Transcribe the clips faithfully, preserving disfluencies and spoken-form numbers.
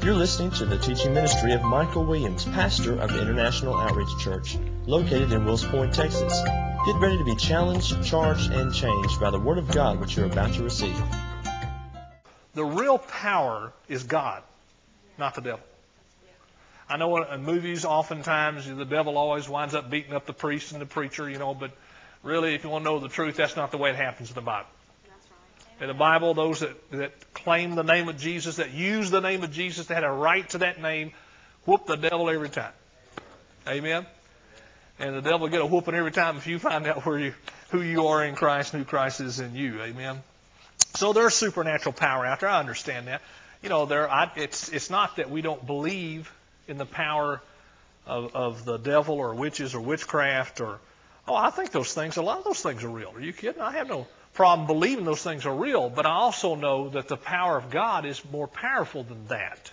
You're listening to the teaching ministry of Michael Williams, pastor of the International Outreach Church, located in Wills Point, Texas. Get ready to be challenged, charged, and changed by the Word of God which you're about to receive. The real power is God, not the devil. I know in movies, oftentimes, the devil always winds up beating up the priest and the preacher, you know, but really, if you want to know the truth, that's not the way it happens in the Bible. In the Bible, those that, that claim the name of Jesus, that use the name of Jesus, that had a right to that name, whoop the devil every time. Amen? And the devil will get a whooping every time if you find out where you, who you are in Christ and who Christ is in you. Amen? So there's supernatural power out there. I understand that. You know, there. I, it's it's not that we don't believe in the power of, of the devil or witches or witchcraft or, oh, I think those things, a lot of those things are real. Are you kidding? I have no problem believing those things are real, but I also know that the power of God is more powerful than that.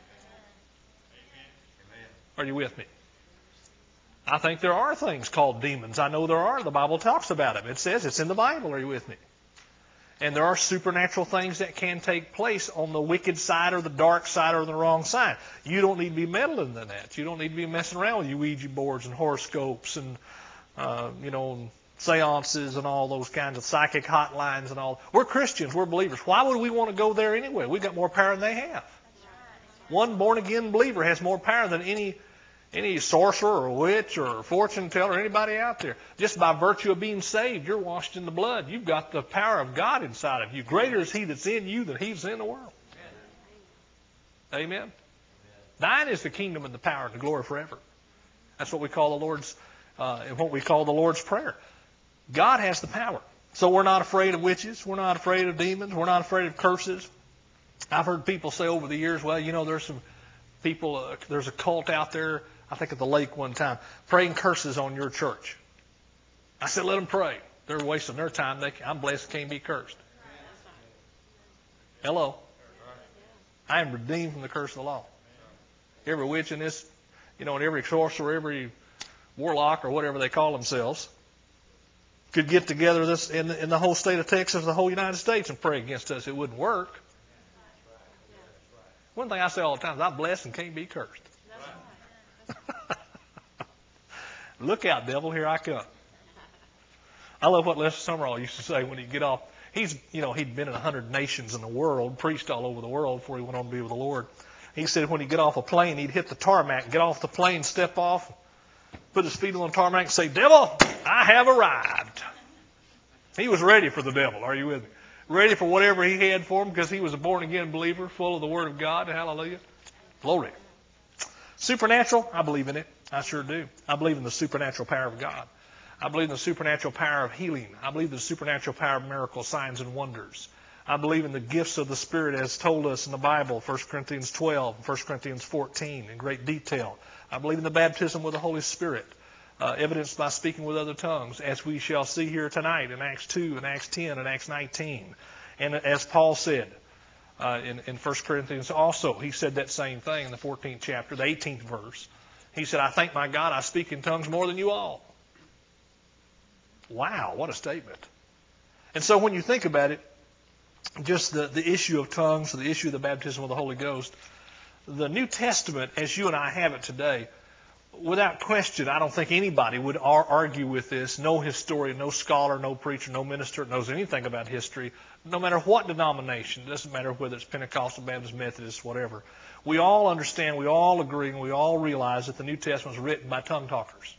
Are you with me? I think there are things called demons. I know there are. The Bible talks about them. It says it's in the Bible. Are you with me? And there are supernatural things that can take place on the wicked side or the dark side or the wrong side. You don't need to be meddling in that. You don't need to be messing around with your Ouija boards and horoscopes and, uh, you know, seances and all those kinds of psychic hotlines and all. We're Christians. We're believers. Why would we want to go there anyway? We've got more power than they have. One born-again believer has more power than any any sorcerer or witch or fortune teller or anybody out there. Just by virtue of being saved, you're washed in the blood. You've got the power of God inside of you. Greater is He that's in you than He's in the world. Amen? Thine is the kingdom and the power and the glory forever. That's what we call the Lord's, uh, what we call the Lord's Prayer. God has the power. So we're not afraid of witches. We're not afraid of demons. We're not afraid of curses. I've heard people say over the years, well, you know, there's some people, uh, there's a cult out there, I think at the lake one time, praying curses on your church. I said, let them pray. They're wasting their time. They, I'm blessed, can't be cursed. Hello. I am redeemed from the curse of the law. Every witch in this, you know, and every sorcerer, every warlock or whatever they call themselves, could get together this in the, in the whole state of Texas, the whole United States, and pray against us. It wouldn't work. One thing I say all the time is I'm blessed and can't be cursed. Look out, devil, here I come. I love what Lester Summerall used to say when he'd get off. He's, you know, he'd been in a hundred nations in the world, preached all over the world before he went on to be with the Lord. He said when he'd get off a plane, he'd hit the tarmac, get off the plane, step off, put his feet on the tarmac and say, devil, I have arrived. He was ready for the devil. Are you with me? Ready for whatever he had for him because he was a born-again believer full of the Word of God. Hallelujah. Glory. Supernatural, I believe in it. I sure do. I believe in the supernatural power of God. I believe in the supernatural power of healing. I believe in the supernatural power of miracles, signs, and wonders. I believe in the gifts of the Spirit as told us in the Bible, First Corinthians twelve, First Corinthians fourteen, in great detail. I believe in the baptism with the Holy Spirit, uh, evidenced by speaking with other tongues, as we shall see here tonight in Acts two, and Acts ten, and Acts nineteen. And as Paul said uh, in, in First Corinthians also, he said that same thing in the fourteenth chapter, the eighteenth verse. He said, I thank my God I speak in tongues more than you all. Wow, what a statement. And so when you think about it, just the, the issue of tongues, the issue of the baptism of the Holy Ghost, the New Testament, as you and I have it today, without question, I don't think anybody would ar- argue with this. No historian, no scholar, no preacher, no minister knows anything about history, no matter what denomination. It doesn't matter whether it's Pentecostal, Baptist, Methodist, whatever. We all understand, we all agree, and we all realize that the New Testament was written by tongue talkers.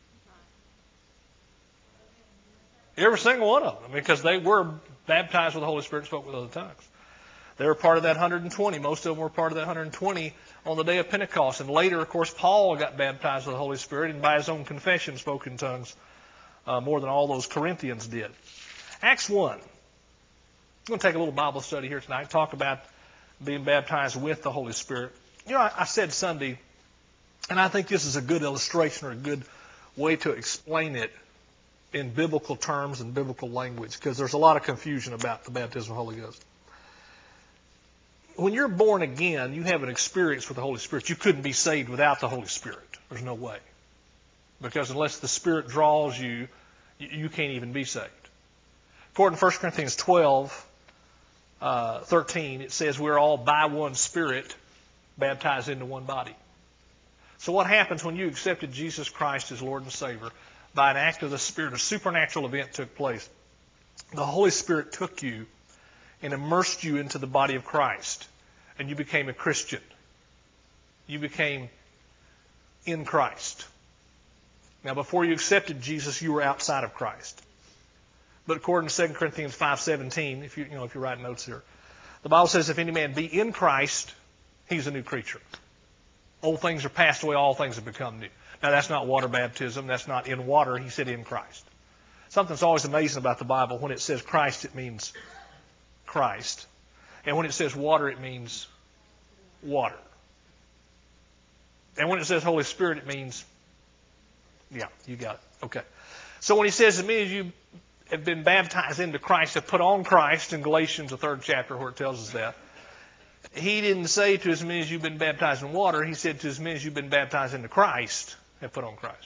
Every single one of them, because they were baptized with the Holy Spirit and spoke with other tongues. They were part of that one hundred twenty. Most of them were part of that one hundred twenty on the day of Pentecost. And later, of course, Paul got baptized with the Holy Spirit and by his own confession spoke in tongues uh, more than all those Corinthians did. Acts one. I'm going to take a little Bible study here tonight, talk about being baptized with the Holy Spirit. You know, I, I said Sunday, and I think this is a good illustration or a good way to explain it in biblical terms and biblical language, because there's a lot of confusion about the baptism of the Holy Ghost. When you're born again, you have an experience with the Holy Spirit. You couldn't be saved without the Holy Spirit. There's no way. Because unless the Spirit draws you, you can't even be saved. According to First Corinthians twelve, uh, thirteen, it says we're all by one Spirit baptized into one body. So what happens when you accepted Jesus Christ as Lord and Savior? By an act of the Spirit, a supernatural event took place. The Holy Spirit took you and immersed you into the body of Christ, and you became a Christian. You became in Christ. Now, before you accepted Jesus, you were outside of Christ. But according to Second Corinthians five seventeen, if you, you know, if you're writing notes here, the Bible says, if any man be in Christ, he's a new creature. Old things are passed away, all things have become new. Now, that's not water baptism. That's not in water. He said in Christ. Something that's always amazing about the Bible, when it says Christ, it means Christ. And when it says water, it means water. And when it says Holy Spirit, it means, yeah, you got it. Okay. So when he says, as many as you have been baptized into Christ, have put on Christ, in Galatians, the third chapter, where it tells us that, he didn't say to as many as you've been baptized in water. He said to as many as you've been baptized into Christ, have put on Christ.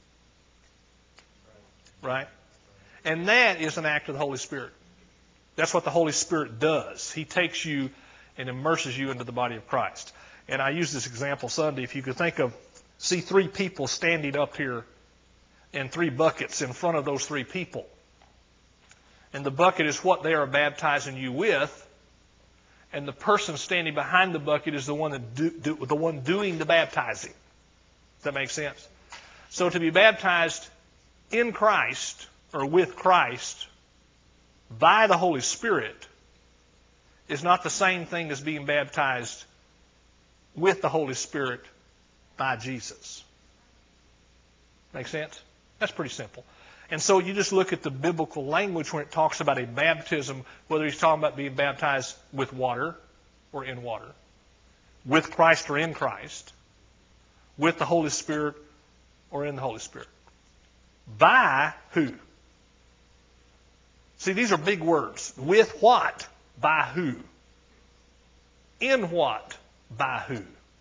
Right? And that is an act of the Holy Spirit. That's what the Holy Spirit does. He takes you and immerses you into the body of Christ. And I used this example Sunday. If you could think of, see three people standing up here and three buckets in front of those three people. And the bucket is what they are baptizing you with. And the person standing behind the bucket is the one that do, do, the one doing the baptizing. Does that make sense? So to be baptized in Christ or with Christ by the Holy Spirit is not the same thing as being baptized with the Holy Spirit by Jesus. Make sense? That's pretty simple. And so you just look at the biblical language when it talks about a baptism, whether he's talking about being baptized with water or in water, with Christ or in Christ, with the Holy Spirit or in the Holy Spirit. By who? See, these are big words. With what? By who? In what? By who?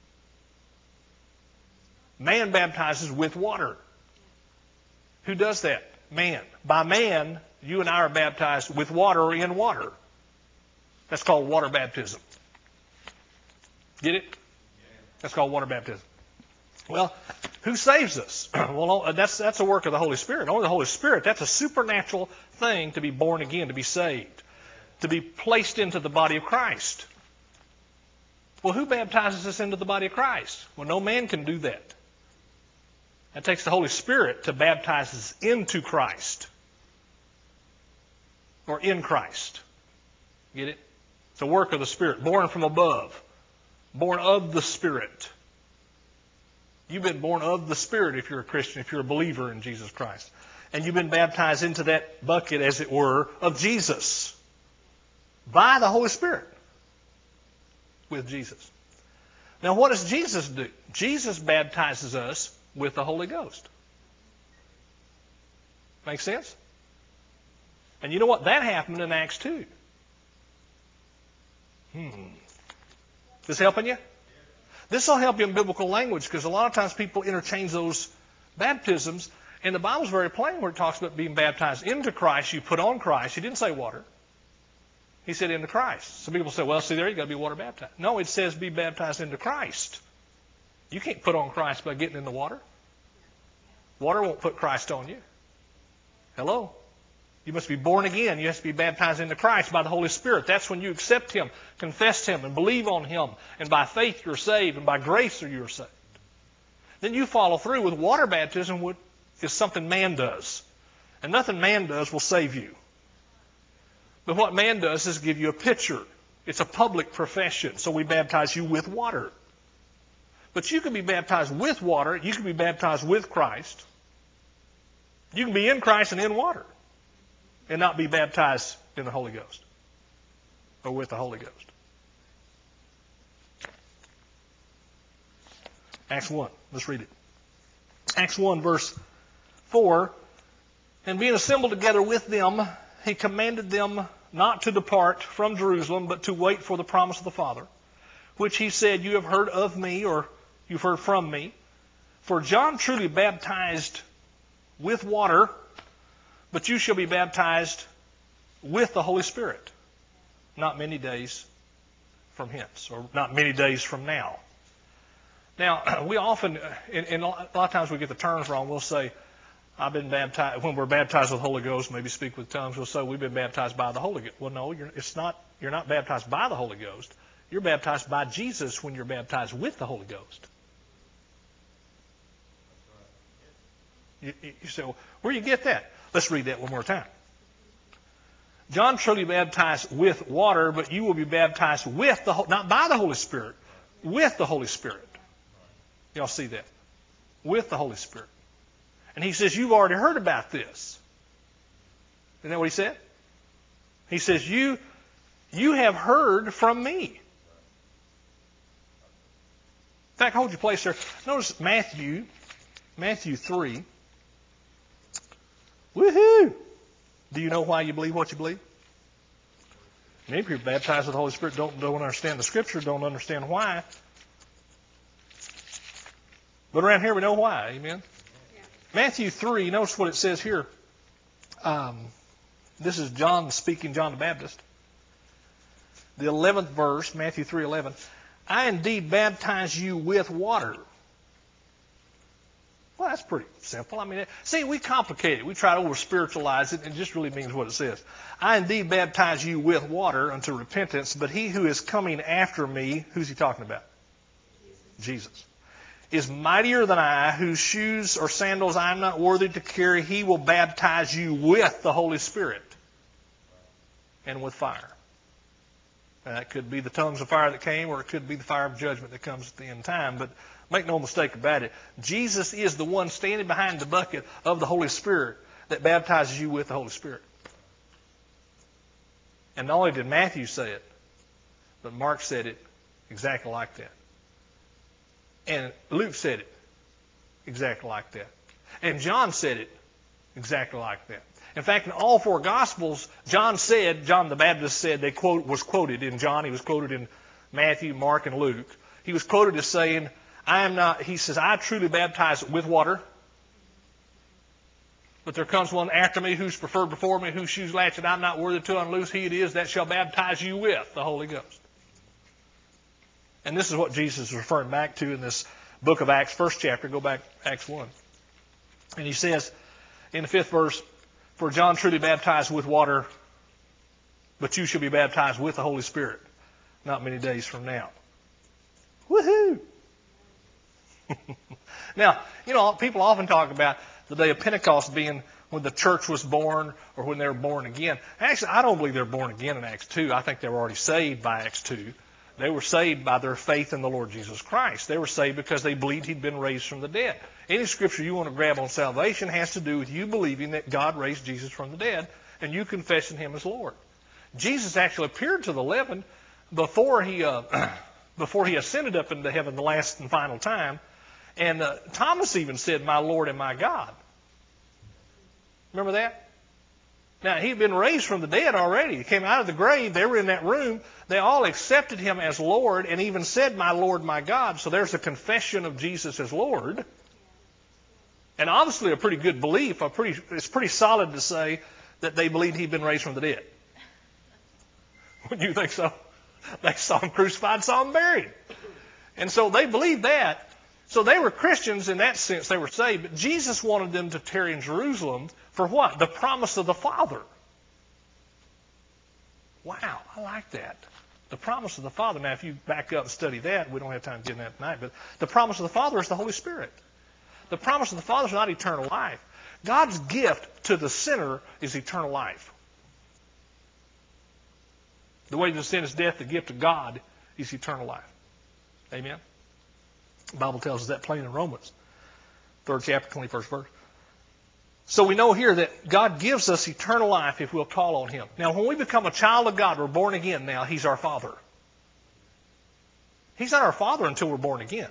Man baptizes with water. Who does that? Man. By man, you and I are baptized with water or in water. That's called water baptism. Get it? That's called water baptism. Well, who saves us? Well, that's that's a work of the Holy Spirit. Only the Holy Spirit. That's a supernatural thing to be born again, to be saved, to be placed into the body of Christ. Well, who baptizes us into the body of Christ? Well, no man can do that. That takes the Holy Spirit to baptize us into Christ or in Christ. Get it? It's a work of the Spirit, born from above, born of the Spirit. You've been born of the Spirit if you're a Christian, if you're a believer in Jesus Christ. And you've been baptized into that bucket, as it were, of Jesus by the Holy Spirit with Jesus. Now, what does Jesus do? Jesus baptizes us with the Holy Ghost. Make sense? And you know what? That happened in Acts two. Hmm. This helping you? This will help you in biblical language, because a lot of times people interchange those baptisms. And the Bible's very plain where it talks about being baptized into Christ. You put on Christ. He didn't say water. He said into Christ. Some people say, well, see there, you've got to be water baptized. No, it says be baptized into Christ. You can't put on Christ by getting in the water. Water won't put Christ on you. Hello? You must be born again. You have to be baptized into Christ by the Holy Spirit. That's when you accept Him, confess Him, and believe on Him. And by faith you're saved, and by grace you're saved. Then you follow through with water baptism, which is something man does. And nothing man does will save you. But what man does is give you a picture. It's a public profession. So we baptize you with water. But you can be baptized with water. You can be baptized with Christ. You can be in Christ and in water and not be baptized in the Holy Ghost or with the Holy Ghost. Acts one. Let's read it. Acts one, verse four. And being assembled together with them, he commanded them not to depart from Jerusalem, but to wait for the promise of the Father, which he said, you have heard of me, or you've heard from me. For John truly baptized with water, but you shall be baptized with the Holy Spirit not many days from hence, or not many days from now. Now, we often, and, and a lot of times we get the terms wrong. We'll say, I've been baptized, when we're baptized with the Holy Ghost, maybe speak with tongues, we'll say we've been baptized by the Holy Ghost. Well, no, you're, it's not, you're not baptized by the Holy Ghost. You're baptized by Jesus when you're baptized with the Holy Ghost. You, you say, well, where do you get that? Let's read that one more time. John truly baptized with water, but you will be baptized with the, not by the Holy Spirit, with the Holy Spirit. Y'all see that? With the Holy Spirit. And he says, you've already heard about this. Isn't that what he said? He says, you, you have heard from me. In fact, hold your place there. Notice Matthew, Matthew three. Woohoo! Do you know why you believe what you believe? Many people baptized with the Holy Spirit don't, don't understand the Scripture, don't understand why. But around here we know why. Amen? Yeah. Matthew three, notice what it says here. Um, this is John speaking, John the Baptist. The eleventh verse, Matthew three eleven. I indeed baptize you with water. Well, that's pretty simple. I mean, see, we complicate it. We try to over-spiritualize it, and it just really means what it says. I indeed baptize you with water unto repentance, but he who is coming after me, who's he talking about? Jesus. Jesus. Is mightier than I, whose shoes or sandals I am not worthy to carry. He will baptize you with the Holy Spirit and with fire. Now, that could be the tongues of fire that came, or it could be the fire of judgment that comes at the end of time. But make no mistake about it, Jesus is the one standing behind the bucket of the Holy Spirit that baptizes you with the Holy Spirit. And not only did Matthew say it, but Mark said it exactly like that. And Luke said it exactly like that. And John said it exactly like that. In fact, in all four Gospels, John said, John the Baptist said, they quote, was quoted in John, he was quoted in Matthew, Mark, and Luke. He was quoted as saying, I am not, he says, I truly baptize with water, but there comes one after me who's preferred before me, whose shoes latchet I'm not worthy to unloose. He it is that shall baptize you with the Holy Ghost. And this is what Jesus is referring back to in this book of Acts, first chapter. Go back to Acts one. And he says in the fifth verse, for John truly baptized with water, but you shall be baptized with the Holy Spirit not many days from now. Woohoo! Now, you know, people often talk about the day of Pentecost being when the church was born or when they were born again. Actually, I don't believe they were born again in Acts two. I think they were already saved by Acts two. They were saved by their faith in the Lord Jesus Christ. They were saved because they believed he'd been raised from the dead. Any scripture you want to grab on salvation has to do with you believing that God raised Jesus from the dead and you confessing him as Lord. Jesus actually appeared to the eleven before he, uh, before he ascended up into heaven the last and final time. And uh, Thomas even said, my Lord and my God. Remember that? Now, he'd been raised from the dead already. He came out of the grave. They were in that room. They all accepted him as Lord and even said, my Lord, my God. So there's a confession of Jesus as Lord. And obviously a pretty good belief. A pretty, it's pretty solid to say that they believed he'd been raised from the dead. Wouldn't you think so? They saw him crucified, saw him buried. And so they believed that. So they were Christians in that sense. They were saved. But Jesus wanted them to tarry in Jerusalem for what? The promise of the Father. Wow, I like that. The promise of the Father. Now, if you back up and study that, we don't have time to get into that tonight, but the promise of the Father is the Holy Spirit. The promise of the Father is not eternal life. God's gift to the sinner is eternal life. The way to sin is death, the gift of God is eternal life. Amen? The Bible tells us that plain in Romans, third chapter, twenty-first verse. So we know here that God gives us eternal life if we'll call on him. Now, when we become a child of God, we're born again now, he's our Father. He's not our Father until we're born again.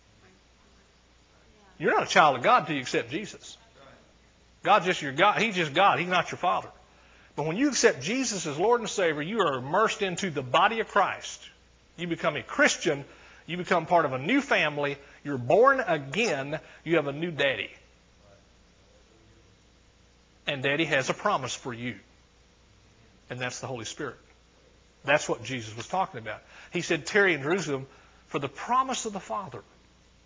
You're not a child of God until you accept Jesus. God's just your God. He's just God. He's not your Father. But when you accept Jesus as Lord and Savior, you are immersed into the body of Christ. You become a Christian. You become part of a new family. You're born again. You have a new daddy. And Daddy has a promise for you. And that's the Holy Spirit. That's what Jesus was talking about. He said, tarry in Jerusalem for the promise of the Father.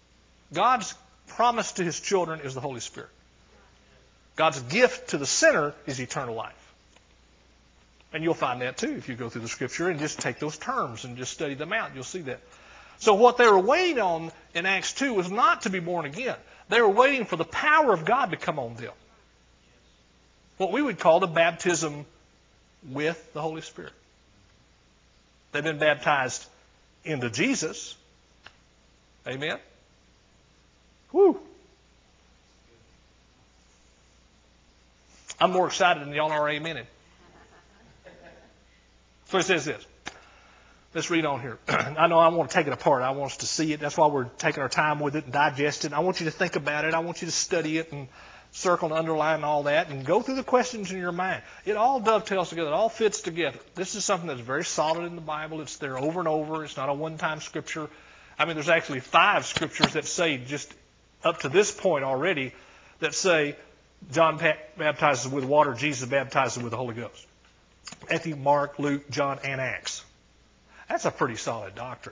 God's promise to his children is the Holy Spirit. God's gift to the sinner is eternal life. And you'll find that too if you go through the Scripture and just take those terms and just study them out. You'll see that. So what they were waiting on in Acts two was not to be born again. They were waiting for the power of God to come on them. What we would call the baptism with the Holy Spirit. They've been baptized into Jesus. Amen? Woo! I'm more excited than y'all are amening. So it says this. Let's read on here. I know I want to take it apart. I want us to see it. That's why we're taking our time with it and digest it. I want you to think about it. I want you to study it and circle and underline and all that and go through the questions in your mind. It all dovetails together. It all fits together. This is something that's very solid in the Bible. It's there over and over. It's not a one-time scripture. I mean, there's actually five scriptures that say just up to this point already that say John baptizes with water, Jesus baptizes with the Holy Ghost. Matthew, Mark, Luke, John, and Acts. That's a pretty solid doctrine.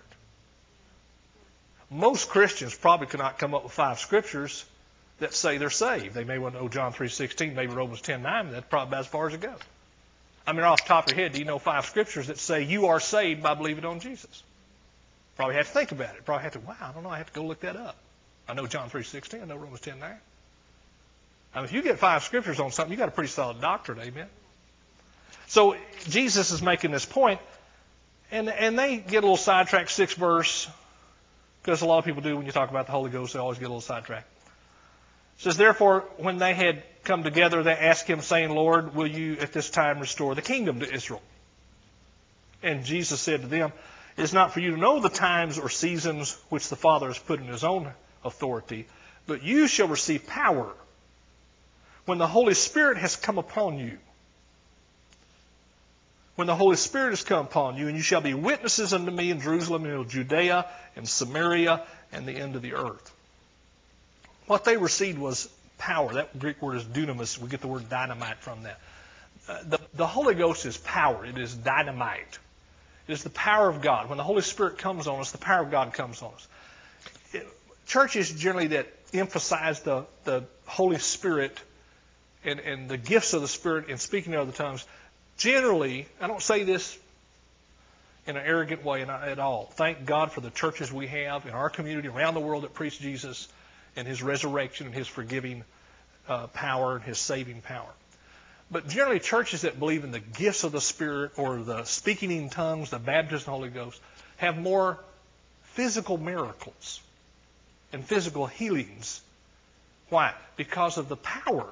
Most Christians probably could not come up with five scriptures that say they're saved. They may want to know John three sixteen, maybe Romans ten nine, that's probably about as far as it goes. I mean, off the top of your head, do you know five scriptures that say you are saved by believing on Jesus? Probably have to think about it. Probably have to, wow, I don't know, I have to go look that up. I know John three sixteen, I know Romans ten nine. I mean, if you get five scriptures on something, you got a pretty solid doctrine, amen? So Jesus is making this point, and, and they get a little sidetracked, sixth verse, because a lot of people do when you talk about the Holy Ghost, they always get a little sidetracked. It says, therefore, when they had come together, they asked him, saying, Lord, will you at this time restore the kingdom to Israel? And Jesus said to them, it is not for you to know the times or seasons which the Father has put in his own authority, but you shall receive power when the Holy Spirit has come upon you. When the Holy Spirit has come upon you, and you shall be witnesses unto me in Jerusalem, and in Judea, and Samaria, and the end of the earth. What they received was power. That Greek word is dunamis. We get the word dynamite from that. Uh, the, the Holy Ghost is power. It is dynamite. It is the power of God. When the Holy Spirit comes on us, the power of God comes on us. It, churches generally that emphasize the, the Holy Spirit and, and the gifts of the Spirit and speaking in other tongues, generally, I don't say this in an arrogant way at all. Thank God for the churches we have in our community around the world that preach Jesus and his resurrection and his forgiving uh, power and his saving power. But generally, churches that believe in the gifts of the Spirit or the speaking in tongues, the baptism of the Holy Ghost, have more physical miracles and physical healings. Why? Because of the power.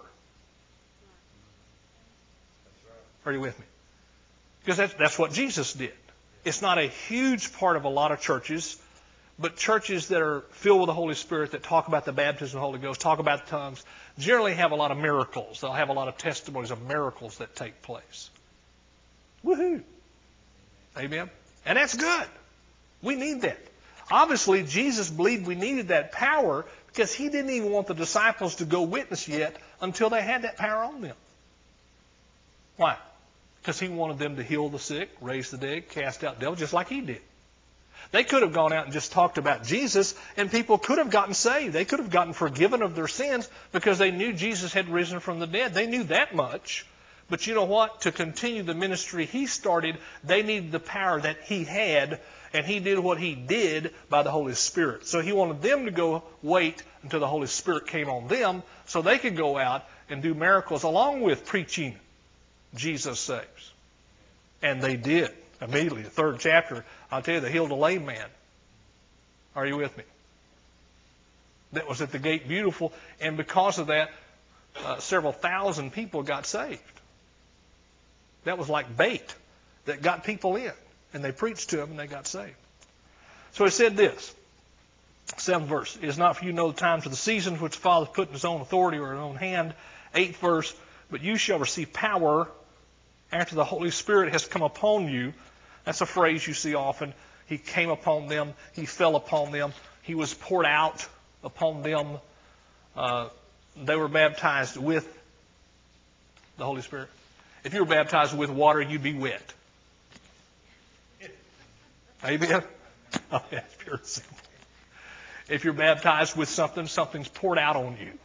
Are you with me? Because that's, that's what Jesus did. It's not a huge part of a lot of churches, but churches that are filled with the Holy Spirit, that talk about the baptism of the Holy Ghost, talk about the tongues, generally have a lot of miracles. They'll have a lot of testimonies of miracles that take place. Woohoo! Amen? And that's good. We need that. Obviously, Jesus believed we needed that power because he didn't even want the disciples to go witness yet until they had that power on them. Why? Because he wanted them to heal the sick, raise the dead, cast out devils, just like he did. They could have gone out and just talked about Jesus, and people could have gotten saved. They could have gotten forgiven of their sins because they knew Jesus had risen from the dead. They knew that much. But you know what? To continue the ministry he started, they needed the power that he had, and he did what he did by the Holy Spirit. So he wanted them to go wait until the Holy Spirit came on them so they could go out and do miracles along with preaching Jesus saves. And they did. Immediately, the third chapter, I'll tell you, they healed a lame man. Are you with me? That was at the Gate Beautiful, and because of that, uh, several thousand people got saved. That was like bait that got people in, and they preached to them, and they got saved. So he said this, seventh verse, it is not for you to know the times or the seasons which the Father has put in his own authority or in his own hand. Eighth verse, but you shall receive power after the Holy Spirit has come upon you. That's a phrase you see often. He came upon them. He fell upon them. He was poured out upon them. Uh, they were baptized with the Holy Spirit. If you were baptized with water, you'd be wet. Amen? Oh, that's pure and simple. If you're baptized with something, something's poured out on you.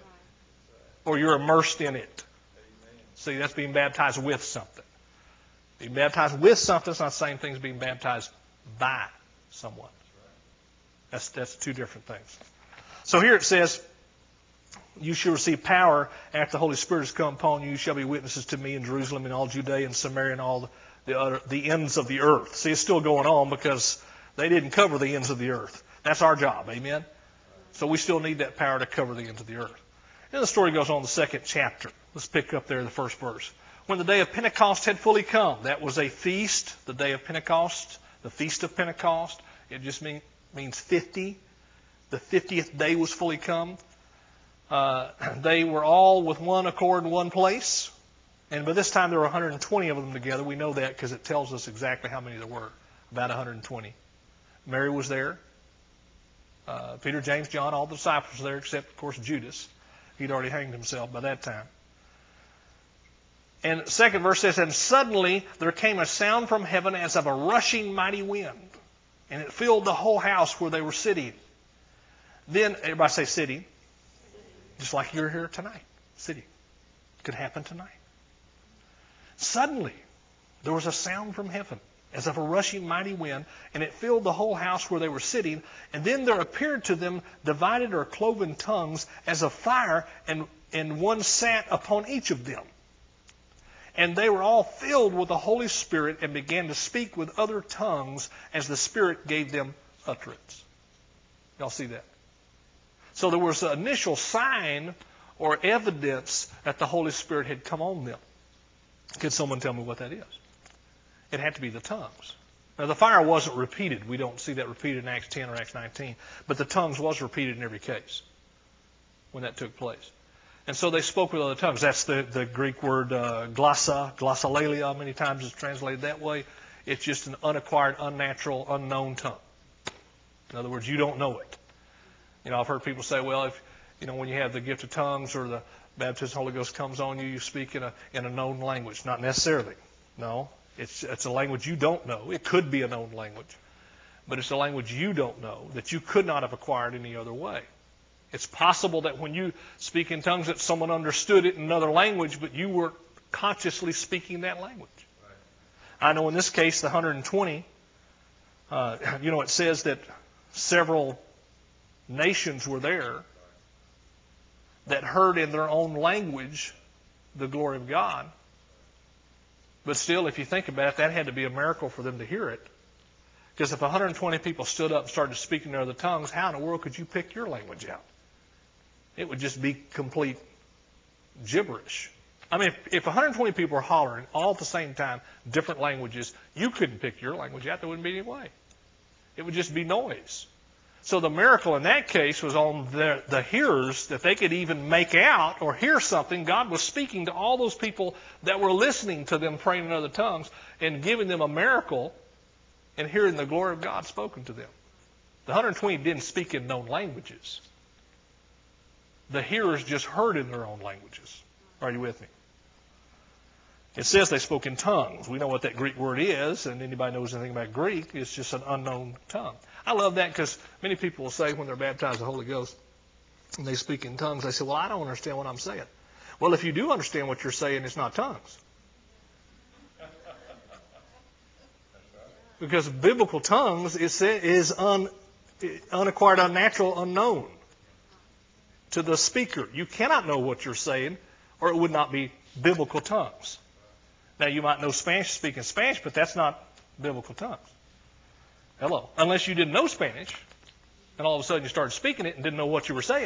Or you're immersed in it. See, that's being baptized with something. Being baptized with something is not the same thing as being baptized by someone. That's, that's two different things. So here it says, you shall receive power after the Holy Spirit has come upon you. You shall be witnesses to me in Jerusalem and all Judea and Samaria and all the, the, other, the ends of the earth. See, it's still going on because they didn't cover the ends of the earth. That's our job. Amen? So we still need that power to cover the ends of the earth. And the story goes on in the second chapter. Let's pick up there in the first verse. When the day of Pentecost had fully come, that was a feast, the day of Pentecost, the feast of Pentecost. It just mean, means fifty. The fiftieth day was fully come. Uh, they were all with one accord in one place. And by this time there were one hundred twenty of them together. We know that because it tells us exactly how many there were. About one hundred twenty. Mary was there. Uh, Peter, James, John, all the disciples were there except, of course, Judas. He'd already hanged himself by that time. And the second verse says, and suddenly there came a sound from heaven as of a rushing mighty wind. And it filled the whole house where they were sitting. Then, everybody say sitting. Just like you're here tonight. Sitting. It could happen tonight. Suddenly, there was a sound from heaven as of a rushing mighty wind, and it filled the whole house where they were sitting. And then there appeared to them divided or cloven tongues as of fire, and, and one sat upon each of them. And they were all filled with the Holy Spirit and began to speak with other tongues as the Spirit gave them utterance. Y'all see that? So there was an initial sign or evidence that the Holy Spirit had come on them. Could someone tell me what that is? It had to be the tongues. Now the fire wasn't repeated. We don't see that repeated in Acts ten or Acts nineteen. But the tongues was repeated in every case when that took place. And so they spoke with other tongues. That's the, the Greek word uh, glossa, glossolalia, many times it's translated that way. It's just an unacquired, unnatural, unknown tongue. In other words, you don't know it. You know, I've heard people say, well, if you know, when you have the gift of tongues or the baptism of the Holy Ghost comes on you, you speak in a in a known language. Not necessarily. No. It's it's a language you don't know. It could be a known language. But it's a language you don't know that you could not have acquired any other way. It's possible that when you speak in tongues that someone understood it in another language, but you were consciously speaking that language. Right. I know in this case, the one hundred twenty, uh, you know, it says that several nations were there that heard in their own language the glory of God. But still, if you think about it, that had to be a miracle for them to hear it. Because if one hundred twenty people stood up and started speaking their other tongues, how in the world could you pick your language out? It would just be complete gibberish. I mean, if, if one hundred twenty people are hollering all at the same time, different languages, you couldn't pick your language out. There wouldn't be any way. It would just be noise. So the miracle in that case was on the, the hearers, that they could even make out or hear something. God was speaking to all those people that were listening to them praying in other tongues and giving them a miracle and hearing the glory of God spoken to them. The one hundred twenty didn't speak in known languages. The hearers just heard in their own languages. Are you with me? It says they spoke in tongues. We know what that Greek word is, and anybody knows anything about Greek, it's just an unknown tongue. I love that because many people will say when they're baptized with the Holy Ghost and they speak in tongues, they say, well, I don't understand what I'm saying. Well, if you do understand what you're saying, it's not tongues. Because biblical tongues is, is un, unacquired, unnatural, unknown to the speaker. You cannot know what you're saying, or it would not be biblical tongues. Now, you might know Spanish, speaking Spanish, but that's not biblical tongues. Hello. Unless you didn't know Spanish, and all of a sudden you started speaking it and didn't know what you were saying.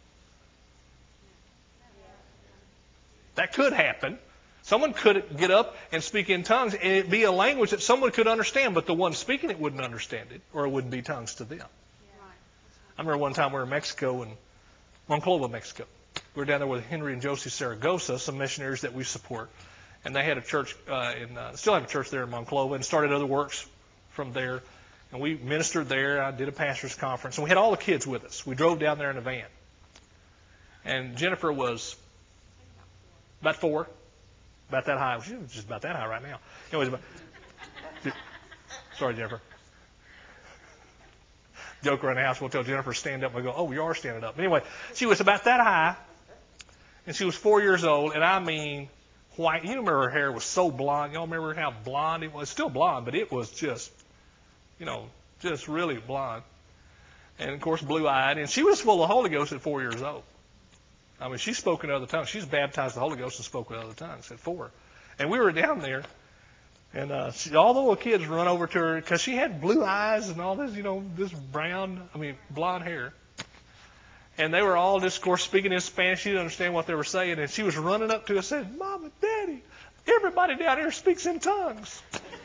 That could happen. Someone could get up and speak in tongues, and it be a language that someone could understand, but the one speaking it wouldn't understand it, or it wouldn't be tongues to them. I remember one time we were in Mexico, in Monclova, Mexico. We were down there with Henry and Josie Saragosa, some missionaries that we support. And they had a church, uh, in, uh, still have a church there in Monclova, and started other works from there. And we ministered there. I did a pastor's conference. And we had all the kids with us. We drove down there in a van. And Jennifer was about four, about that high. She was just about that high right now. Anyways, about, sorry, Jennifer. joke around the house. We'll tell Jennifer to stand up. And we go, oh, we are standing up. Anyway, she was about that high, and she was four years old, and I mean, white. You remember her hair was so blonde. Y'all remember how blonde it was? It's still blonde, but it was just, you know, just really blonde. And, of course, blue-eyed. And she was full of the Holy Ghost at four years old. I mean, she spoke in other tongues. She was baptized in the Holy Ghost and spoke in other tongues at four. And we were down there, and uh, she, all the little kids run over to her because she had blue eyes and all this, you know, this brown, I mean, blonde hair. And they were all just, of course, speaking in Spanish. She didn't understand what they were saying. And she was running up to us and said, Mama, Daddy, everybody down here speaks in tongues.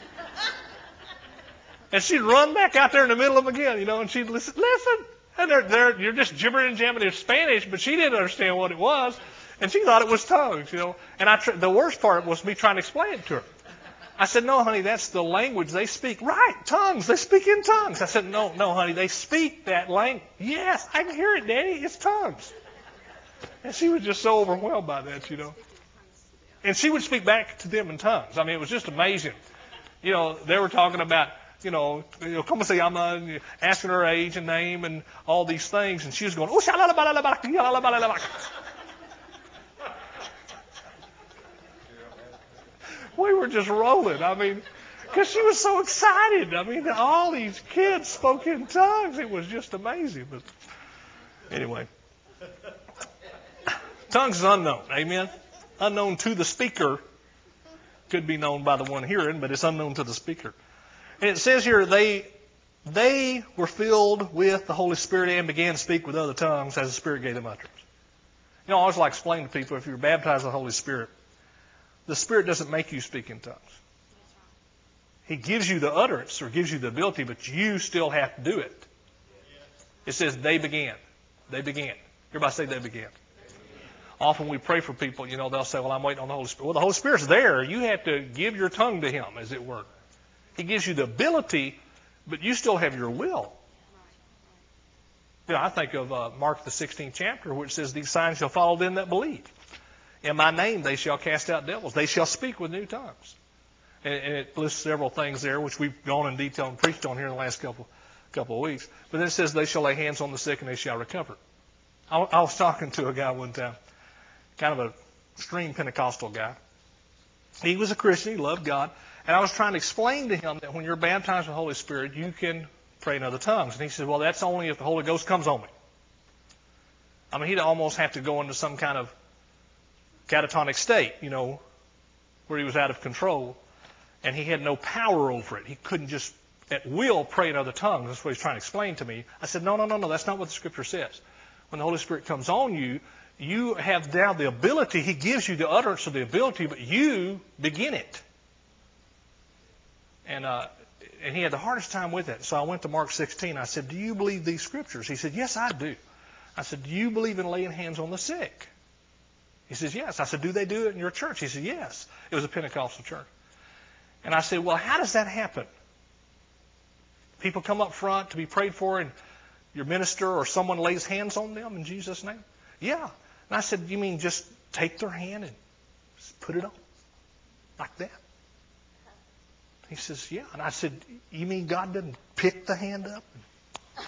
And she'd run back out there in the middle of them again, you know, and she'd listen, listen. And they're, they're, you're just gibbering and jamming in Spanish, but she didn't understand what it was. And she thought it was tongues, you know. And I tr- the worst part was me trying to explain it to her. I said, no, honey, that's the language they speak. Right, tongues. They speak in tongues. I said, no, no, honey, they speak that language. Yes, I can hear it, Daddy. It's tongues. And she was just so overwhelmed by that, you know. And she would speak back to them in tongues. I mean, it was just amazing. You know, they were talking about, you know, you know, como se llama, asking her age and name and all these things. And she was going, oh, shalalabalabalak. We were just rolling. I mean, because she was so excited. I mean, all these kids spoke in tongues. It was just amazing. But anyway, tongues is unknown. Amen. Unknown to the speaker. Could be known by the one hearing, but it's unknown to the speaker. And it says here, they they were filled with the Holy Spirit and began to speak with other tongues as the Spirit gave them utterance. You know, I always like to explain to people, if you're baptized with the Holy Spirit, the Spirit doesn't make you speak in tongues. He gives you the utterance or gives you the ability, but you still have to do it. It says they began. They began. Everybody say they began. Often we pray for people, you know, they'll say, well, I'm waiting on the Holy Spirit. Well, the Holy Spirit's there. You have to give your tongue to Him, as it were. He gives you the ability, but you still have your will. You know, I think of uh, Mark the sixteenth chapter, which says, these signs shall follow them that believe. In my name they shall cast out devils. They shall speak with new tongues. And, and it lists several things there, which we've gone in detail and preached on here in the last couple, couple of weeks. But then it says, they shall lay hands on the sick and they shall recover. I, I was talking to a guy one time, kind of a extreme Pentecostal guy. He was a Christian. He loved God. And I was trying to explain to him that when you're baptized with the Holy Spirit, you can pray in other tongues. And he said, well, that's only if the Holy Ghost comes on me. I mean, he'd almost have to go into some kind of catatonic state, you know, where he was out of control. And he had no power over it. He couldn't just at will pray in other tongues. That's what he's trying to explain to me. I said, no, no, no, no. That's not what the Scripture says. When the Holy Spirit comes on you, you have now the ability. He gives you the utterance of the ability, but you begin it. And uh, and he had the hardest time with it. So I went to Mark sixteen. I said, do you believe these Scriptures? He said, yes, I do. I said, do you believe in laying hands on the sick? He says, yes. I said, do they do it in your church? He said, yes. It was a Pentecostal church. And I said, well, how does that happen? People come up front to be prayed for, and your minister or someone lays hands on them in Jesus' name? Yeah. And I said, you mean just take their hand and just put it on? Like that? He says, yeah. And I said, you mean God didn't pick the hand up and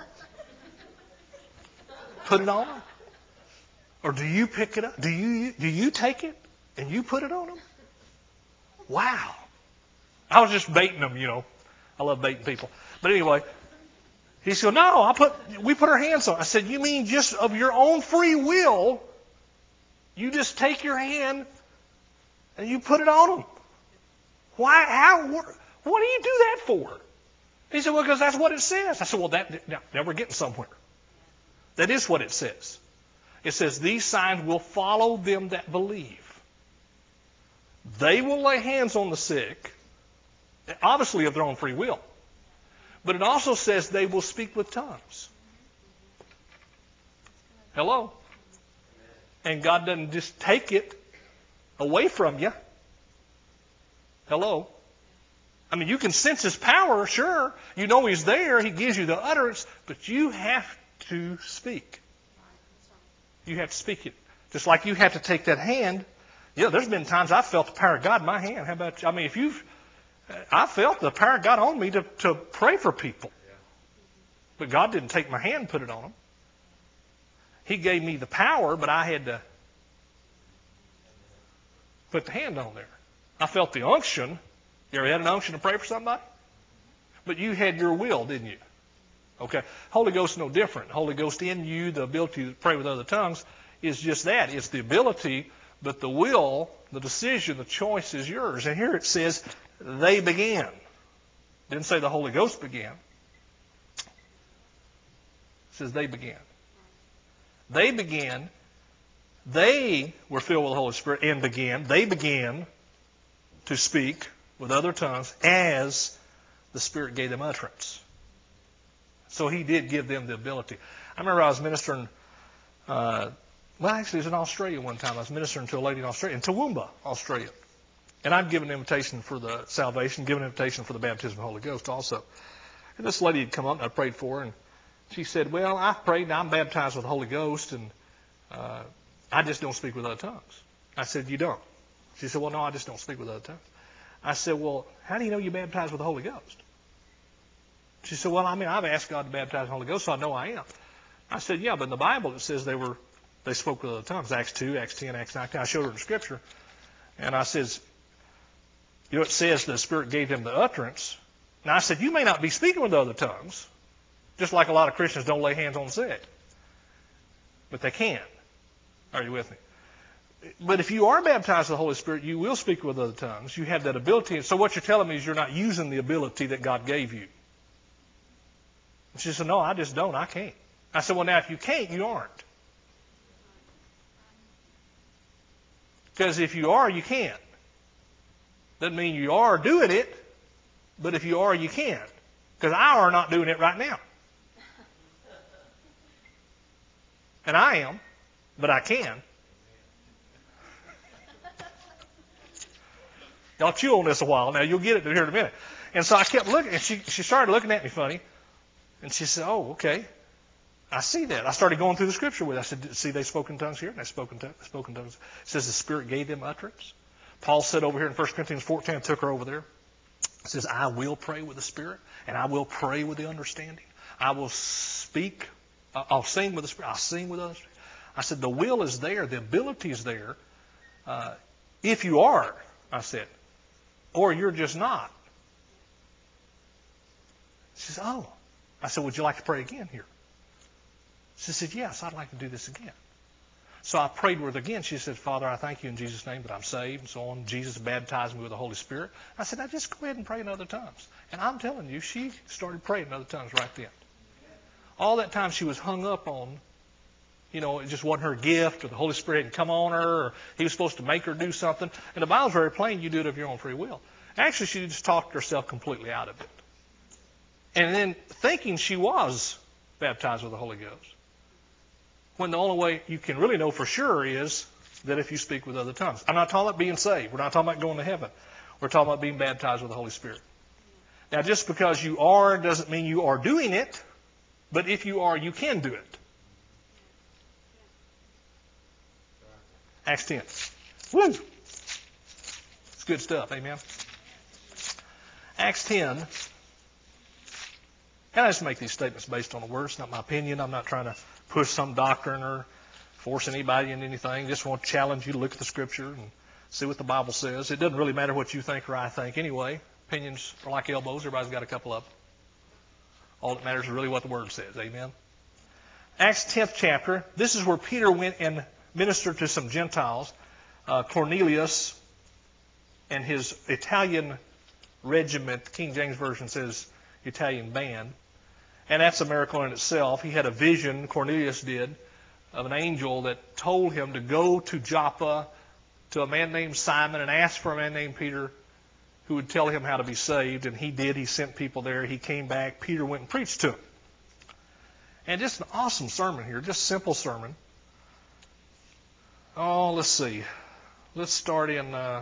put it on them? Or do you pick it up? Do you do you take it and you put it on them? Wow. I was just baiting them, you know. I love baiting people. But anyway, he said, no, I put we put our hands on it. I said, you mean just of your own free will, you just take your hand and you put it on them? Why? How? What, what do you do that for? He said, well, because that's what it says. I said, well, that now, now we're getting somewhere. That is what it says. It says, these signs will follow them that believe. They will lay hands on the sick, obviously of their own free will. But it also says they will speak with tongues. Hello? And God doesn't just take it away from you. Hello? I mean, you can sense His power, sure. You know He's there. He gives you the utterance. But you have to speak. You have to speak it. Just like you have to take that hand. Yeah, there's been times I've felt the power of God in my hand. How about you? I mean, if you've... I felt the power of God on me to, to pray for people. But God didn't take my hand and put it on them. He gave me the power, but I had to put the hand on there. I felt the unction. You ever had an unction to pray for somebody? But you had your will, didn't you? Okay. Holy Ghost no different. Holy Ghost in you, the ability to pray with other tongues, is just that. It's the ability, but the will, the decision, the choice is yours. And here it says, they began. Didn't say the Holy Ghost began. It says they began. They began. They were filled with the Holy Spirit and began. They began to speak with other tongues as the Spirit gave them utterance. So He did give them the ability. I remember I was ministering, uh, well, actually, it was in Australia one time. I was ministering to a lady in Australia, in Toowoomba, Australia. And I'd given an invitation for the salvation, given an invitation for the baptism of the Holy Ghost also. And this lady had come up, and I prayed for her, and she said, well, I prayed, and I'm baptized with the Holy Ghost, and uh, I just don't speak with other tongues. I said, you don't? She said, well, no, I just don't speak with other tongues. I said, well, how do you know you're baptized with the Holy Ghost? She said, well, I mean, I've asked God to baptize with the Holy Ghost, so I know I am. I said, yeah, but in the Bible it says they were they spoke with other tongues. Acts two, Acts ten, Acts nineteen. I showed her the Scripture. And I says, you know, it says the Spirit gave them the utterance. Now I said, you may not be speaking with other tongues, just like a lot of Christians don't lay hands on the sick. But they can. Are you with me? But if you are baptized with the Holy Spirit, you will speak with other tongues. You have that ability. And so what you're telling me is you're not using the ability that God gave you. And she said, no, I just don't. I can't. I said, well, now, if you can't, you aren't. Because if you are, you can't. Doesn't mean you are doing it, but if you are, you can't. Because I are not doing it right now. And I am, but I can. Y'all chew on this a while. Now, you'll get it here in a minute. And so I kept looking, and she, she started looking at me funny. And she said, oh, okay. I see that. I started going through the Scripture with it. I said, see, they spoke in tongues here, and they spoke in, tongues, spoke in tongues. It says the Spirit gave them utterance. Paul said over here in First Corinthians fourteen, I took her over there. It says, I will pray with the Spirit, and I will pray with the understanding. I will speak. I'll sing with the Spirit. I'll sing with others. I said, the will is there. The ability is there. Uh, if you are, I said, or you're just not. She says, oh. I said, would you like to pray again here? She said, yes, I'd like to do this again. So I prayed with her again. She said, Father, I thank you in Jesus' name that I'm saved and so on. Jesus baptized me with the Holy Spirit. I said, now just go ahead and pray in other tongues. And I'm telling you, she started praying in other tongues right then. All that time she was hung up on, you know, it just wasn't her gift or the Holy Spirit hadn't come on her or He was supposed to make her do something. And the Bible's very plain, you do it of your own free will. Actually, she just talked herself completely out of it. And then thinking she was baptized with the Holy Ghost. When the only way you can really know for sure is that if you speak with other tongues. I'm not talking about being saved. We're not talking about going to heaven. We're talking about being baptized with the Holy Spirit. Now, just because you are doesn't mean you are doing it. But if you are, you can do it. Acts ten. Woo! It's good stuff. Amen. Acts ten. And I just make these statements based on the Word. It's not my opinion. I'm not trying to push some doctrine or force anybody into anything. Just want to challenge you to look at the Scripture and see what the Bible says. It doesn't really matter what you think or I think anyway. Opinions are like elbows. Everybody's got a couple of them. All that matters is really what the Word says. Amen. Acts tenth chapter. This is where Peter went and ministered to some Gentiles. Uh, Cornelius and his Italian regiment, King James Version says Italian band. And that's a miracle in itself. He had a vision, Cornelius did, of an angel that told him to go to Joppa to a man named Simon and ask for a man named Peter who would tell him how to be saved. And he did. He sent people there. He came back. Peter went and preached to him. And just an awesome sermon here, just a simple sermon. Oh, let's see. Let's start in uh,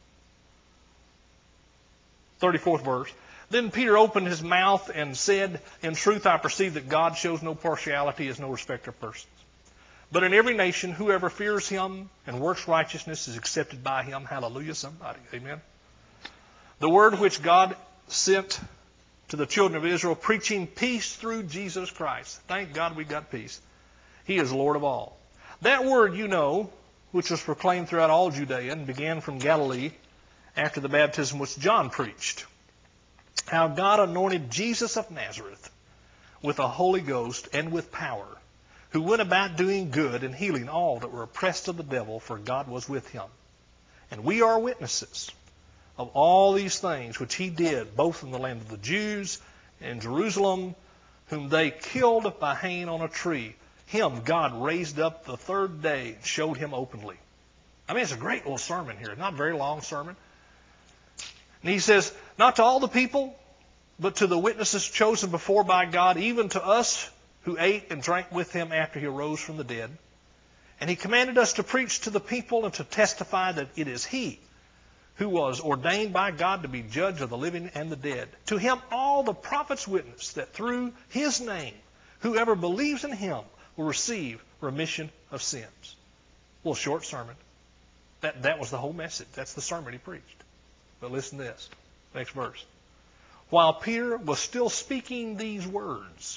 thirty-fourth verse. Then Peter opened his mouth and said, in truth, I perceive that God shows no partiality, is no respecter of persons. But in every nation, whoever fears Him and works righteousness is accepted by Him. Hallelujah, somebody. Amen. The word which God sent to the children of Israel, preaching peace through Jesus Christ. Thank God we got peace. He is Lord of all. That word, you know, which was proclaimed throughout all Judea and began from Galilee after the baptism which John preached, how God anointed Jesus of Nazareth with the Holy Ghost and with power, who went about doing good and healing all that were oppressed of the devil, for God was with him. And we are witnesses of all these things which he did, both in the land of the Jews and Jerusalem, whom they killed by hanging on a tree. Him God raised up the third day and showed him openly. I mean, it's a great little sermon here. Not a very long sermon. And he says, not to all the people, but to the witnesses chosen before by God, even to us who ate and drank with him after he arose from the dead. And he commanded us to preach to the people and to testify that it is he who was ordained by God to be judge of the living and the dead. To him all the prophets witness that through his name, whoever believes in him will receive remission of sins. A little short sermon. That, that was the whole message. That's the sermon he preached. But listen to this. Next verse. While Peter was still speaking these words,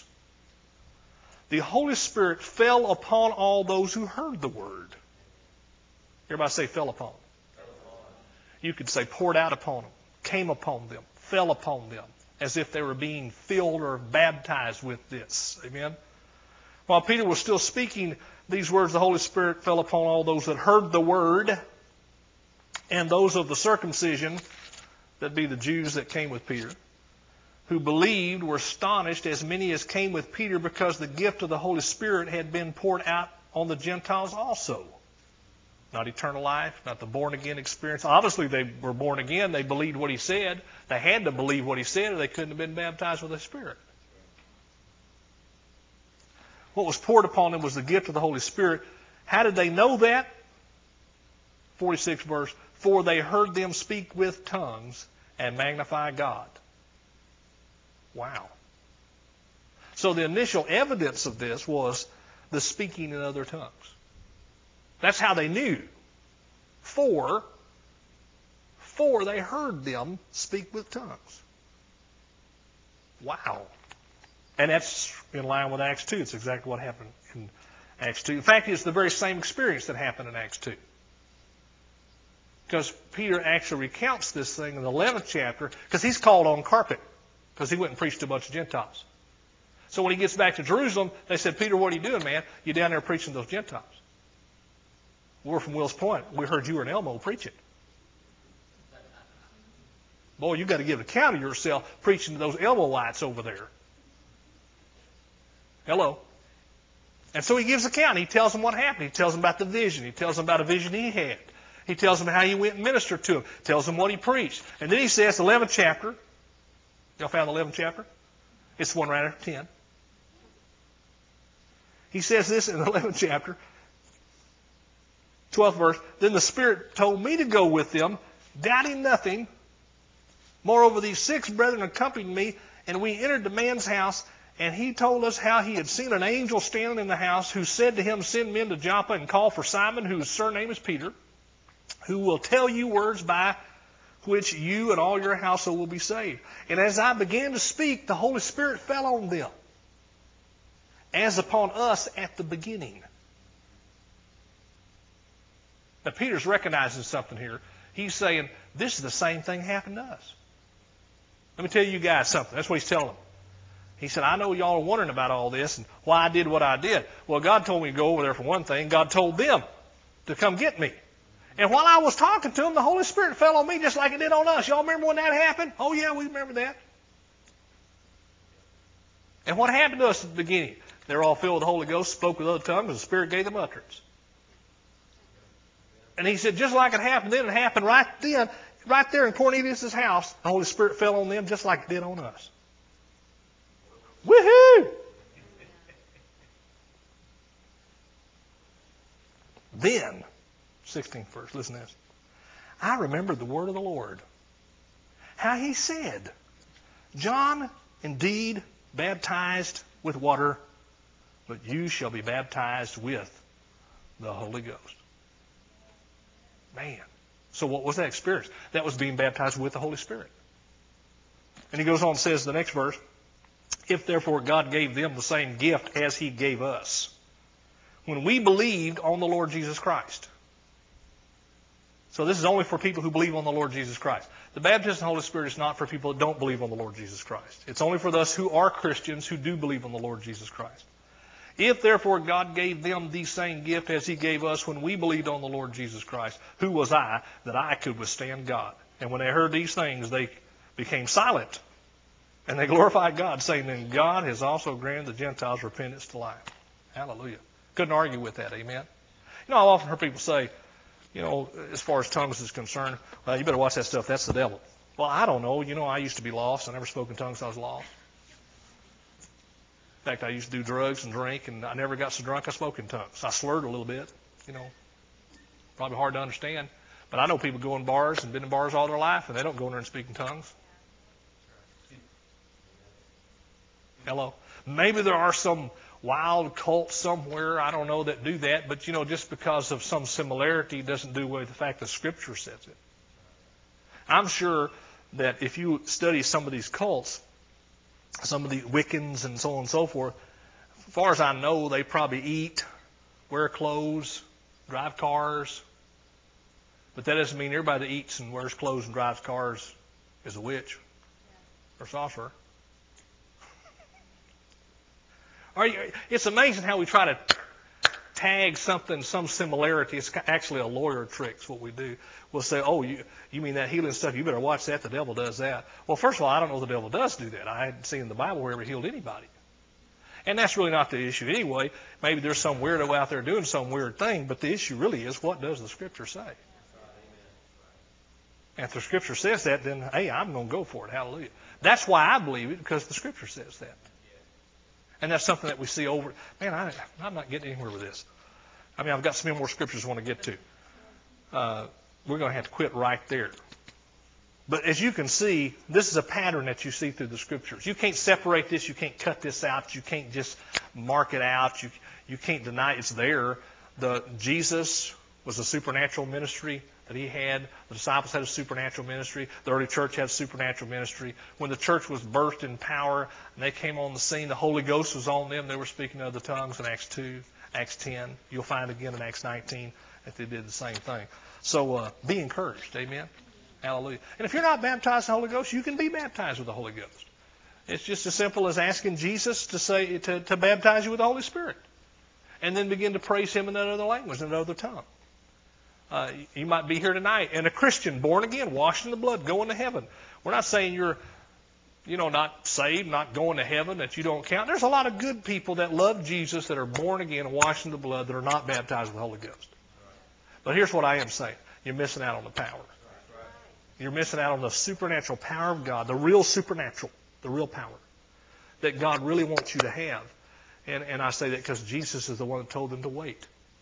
the Holy Spirit fell upon all those who heard the word. Everybody say fell upon. You could say poured out upon them, came upon them, fell upon them, as if they were being filled or baptized with this. Amen? While Peter was still speaking these words, the Holy Spirit fell upon all those that heard the word, and those of the circumcision, that be the Jews that came with Peter, who believed were astonished, as many as came with Peter, because the gift of the Holy Spirit had been poured out on the Gentiles also. Not eternal life, not the born-again experience. Obviously, they were born again. They believed what he said. They had to believe what he said, or they couldn't have been baptized with the Spirit. What was poured upon them was the gift of the Holy Spirit. How did they know that? forty-sixth verse. For they heard them speak with tongues and magnify God. Wow. So the initial evidence of this was the speaking in other tongues. That's how they knew. For, for they heard them speak with tongues. Wow. And that's in line with Acts two. It's exactly what happened in Acts two. In fact, it's the very same experience that happened in Acts two. Because Peter actually recounts this thing in the eleventh chapter, because he's called on carpet, because he went and preached to a bunch of Gentiles. So when he gets back to Jerusalem, they said, Peter, what are you doing, man? You're down there preaching to those Gentiles. We're from Wills Point. We heard you were in Elmo preaching. Boy, you've got to give account of yourself preaching to those Elmoites over there. Hello. And so he gives account. He tells them what happened. He tells them about the vision. He tells them about a vision he had. He tells them how he went and ministered to them. Tells them what he preached. And then he says, eleventh chapter. Y'all found the eleventh chapter? It's the one right after ten. He says this in the eleventh chapter. twelfth verse. Then the Spirit told me to go with them, doubting nothing. Moreover, these six brethren accompanied me, and we entered the man's house, and he told us how he had seen an angel standing in the house, who said to him, send men to Joppa and call for Simon, whose surname is Peter, who will tell you words by which you and all your household will be saved. And as I began to speak, the Holy Spirit fell on them, as upon us at the beginning. Now, Peter's recognizing something here. He's saying, this is the same thing happened to us. Let me tell you guys something. That's what he's telling them. He said, I know y'all are wondering about all this and why I did what I did. Well, God told me to go over there for one thing. God told them to come get me. And while I was talking to them, the Holy Spirit fell on me just like it did on us. Y'all remember when that happened? Oh, yeah, we remember that. And what happened to us at the beginning? They were all filled with the Holy Ghost, spoke with other tongues, and the Spirit gave them utterance. And he said, just like it happened then, it happened right then, right there in Cornelius' house. The Holy Spirit fell on them just like it did on us. Woohoo! Then, sixteenth verse, listen to this. I remembered the word of the Lord. How he said, John indeed baptized with water, but you shall be baptized with the Holy Ghost. Man. So what was that experience? That was being baptized with the Holy Spirit. And he goes on and says in the next verse, if therefore God gave them the same gift as he gave us, when we believed on the Lord Jesus Christ. So this is only for people who believe on the Lord Jesus Christ. The baptism of the Holy Spirit is not for people that don't believe on the Lord Jesus Christ. It's only for those who are Christians who do believe on the Lord Jesus Christ. If therefore God gave them the same gift as he gave us when we believed on the Lord Jesus Christ, who was I that I could withstand God? And when they heard these things, they became silent. And they glorified God, saying, then God has also granted the Gentiles repentance to life. Hallelujah. Couldn't argue with that, amen? You know, I've often heard people say, you know, as far as tongues is concerned, well, you better watch that stuff, that's the devil. Well, I don't know. You know, I used to be lost. I never spoke in tongues, so I was lost. In fact, I used to do drugs and drink, and I never got so drunk I spoke in tongues. I slurred a little bit, you know, probably hard to understand. But I know people go in bars and been in bars all their life, and they don't go in there and speak in tongues. Hello? Maybe there are some wild cults somewhere, I don't know, that do that, but, you know, just because of some similarity doesn't do away with the fact that Scripture says it. I'm sure that if you study some of these cults, some of the Wiccans and so on and so forth, as far as I know, they probably eat, wear clothes, drive cars. But that doesn't mean everybody that eats and wears clothes and drives cars is a witch or sorcerer. It's amazing how we try to tag something, some similarity. It's actually a lawyer trick. It's what we do. We'll say, oh, you, you mean that healing stuff? You better watch that. The devil does that. Well, first of all, I don't know the devil does do that. I hadn't seen in the Bible where he ever healed anybody. And that's really not the issue anyway. Maybe there's some weirdo out there doing some weird thing, but the issue really is, what does the Scripture say? And if the Scripture says that, then, hey, I'm going to go for it. Hallelujah. That's why I believe it, because the Scripture says that. And that's something that we see over. Man, I, I'm not getting anywhere with this. I mean, I've got so many more scriptures I want to get to. Uh, we're going to have to quit right there. But as you can see, this is a pattern that you see through the Scriptures. You can't separate this. You can't cut this out. You can't just mark it out. You, you can't deny it's there. The Jesus was a supernatural ministry that he had. The disciples had a supernatural ministry. The early church had a supernatural ministry. When the church was birthed in power and they came on the scene, the Holy Ghost was on them. They were speaking other tongues in Acts two, Acts ten. You'll find again in Acts nineteen that they did the same thing. So uh, be encouraged. Amen. Hallelujah. And if you're not baptized in the Holy Ghost, you can be baptized with the Holy Ghost. It's just as simple as asking Jesus to say to, to baptize you with the Holy Spirit. And then begin to praise him in another language, in another tongue. Uh, you might be here tonight and a Christian, born again, washed in the blood, going to heaven. We're not saying you're, you know, not saved, not going to heaven, that you don't count. There's a lot of good people that love Jesus, that are born again, washed in the blood, that are not baptized with the Holy Ghost. But here's what I am saying. You're missing out on the power. You're missing out on the supernatural power of God, the real supernatural, the real power that God really wants you to have. And, and I say that because Jesus is the one that told them to wait.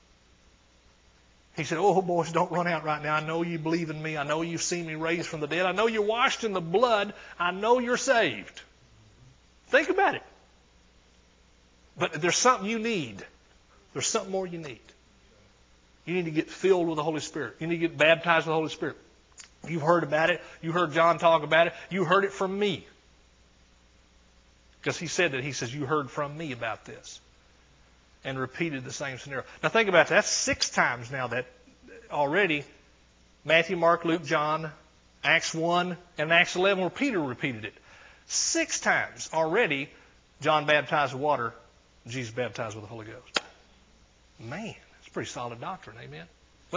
He said, oh, boys, don't run out right now. I know you believe in me. I know you've seen me raised from the dead. I know you're washed in the blood. I know you're saved. Think about it. But there's something you need. There's something more you need. You need to get filled with the Holy Spirit. You need to get baptized with the Holy Spirit. You've heard about it. You heard John talk about it. You heard it from me. Because he said that. He says, you heard from me about this. And repeated the same scenario. Now think about that. That's six times now that already Matthew, Mark, Luke, John, Acts one, and Acts eleven, where Peter repeated it. Six times already John baptized with water, Jesus baptized with the Holy Ghost. Man, that's pretty solid doctrine, amen?